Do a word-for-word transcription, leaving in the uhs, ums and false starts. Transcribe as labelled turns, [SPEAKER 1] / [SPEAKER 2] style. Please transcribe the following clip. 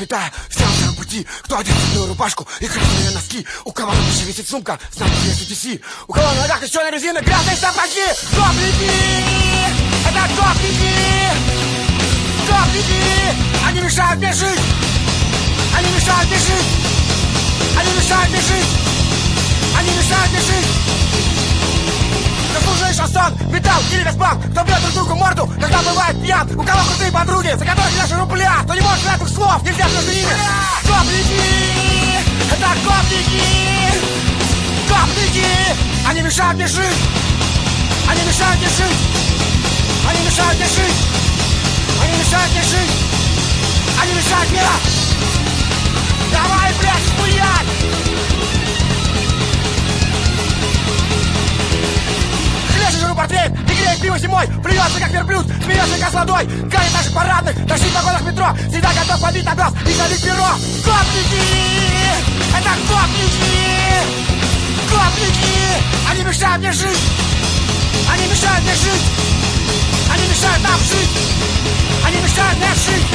[SPEAKER 1] пролетая всем своем пути. Кто одет в белую рубашку и красные носки, у кого на душе висит сумка с надписью си ти си, у кого на ногах еще на резине грязные сапоги. Гопники! Это гопники! Гопники! Они мешают мне жить! Они мешают мне жить! Они мешают мне жить! Они мешают мне жить! Заслуженный шансон, металл или весбам. Кто бьет друг другу морду, когда бывает пьян. У кого крутые подруги, за которых наши рубля. Кто не может знать двух слов, нельзя между ними. Гопники! Это гопники! Гопники! Они мешают мне жить! Они мешают мне жить! Они мешают мне жить! Они мешают мне жить! Они мешают мне! Давай, блядь, хуять! Хлещет жиру портвейн, не греет пиво зимой. Плюется, как верблюд, смеется, как с ладой. Ганит наших парадных, тащит в вагонах метро. Всегда готов побить на глаз и забить перо. Гопники! Это гопники! Гопники! Они мешают мне жить! Они мешают мне жить! Они мешают нам жить! Они мешают мне жить!